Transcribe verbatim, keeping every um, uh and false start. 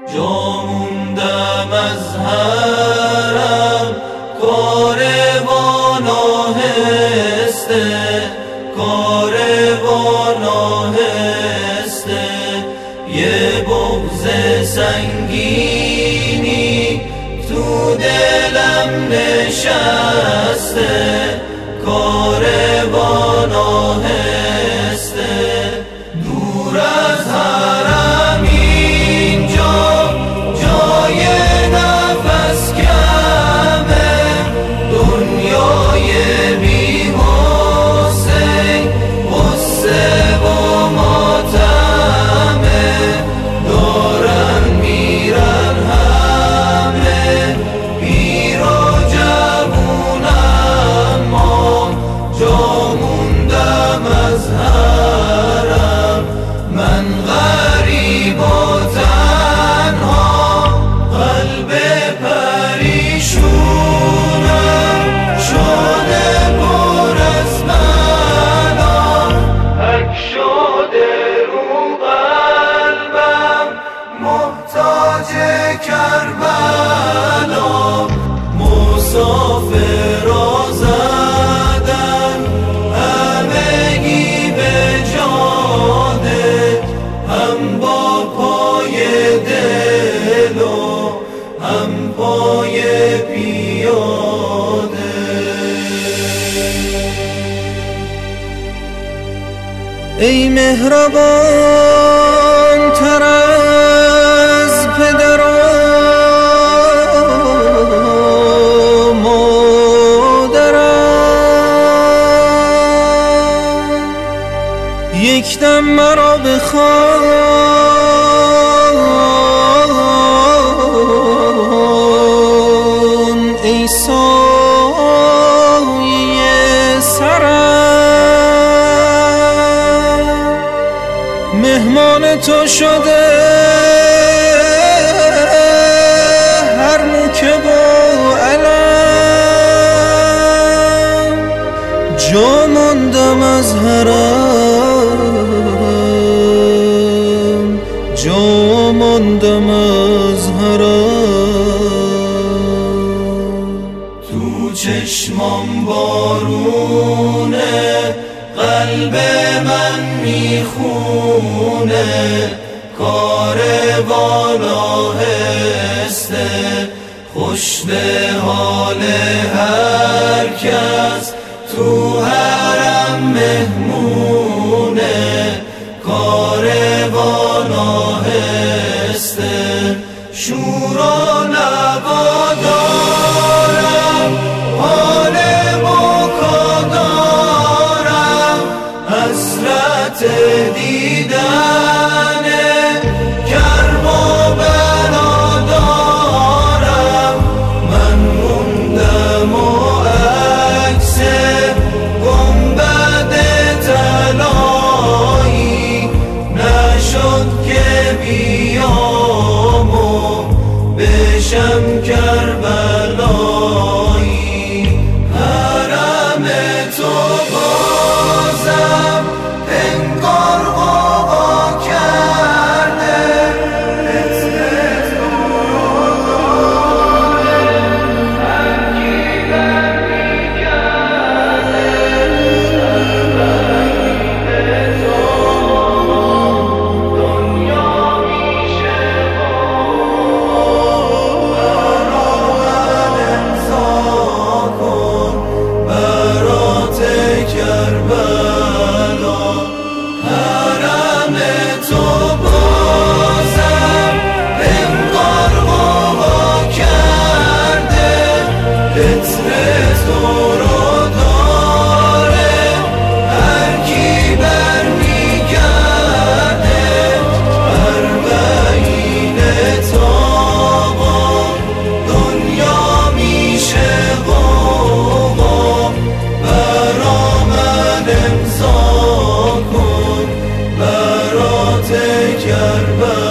جا موندم از حرم، کاروان آهسته، کاروان آهسته، یه بغض سنگینی تو دلم نشسته، کاروان آهسته، دور از حرم اینجا جای نفس کمه، دنیای بی حسین غصه و ماتمه، دارن میرن همه پیر و جوون، اما جا موندم از حرم، من غریب و تنها، قلب پریشونم شده پر از بلا، حک شده رو قلبم محتاج کربلا، مسافر زدن همگی به جاده، هم با پای دل و هم پای پیاده. ای مهربان تر از پدر و مادرم، یک دم مرا بخوان ای سایه سرم، مهمان تو شده هر موکب و علم، جا ماندم از حرم، جا ماندم از حرم. تو چشمام بارونه، قلب من میخونه، کاروان آهسته، خوش به حال هر کس تو حرم مهمونه، کاروان آهسته، شور و نوا دارم، حال بکا دارم، حسرت دیدن کرب و بلا دارم، من موندم و عکس گنبد طلایی نشد که بیام و بشم کربلایی، حرم تو بازم انگار غوغا کرده، عطر تو رو داره هرکی برمیگرده، البته تو دنیا میشه برا من امضا کن برات کربلا، حرم تو بازم انگار غوغا کرده، عطر تو رو داره هرکی برمیگرده، اربعین تاقا دنیا میشه غوغا، برا من امضا کن برات کربلا.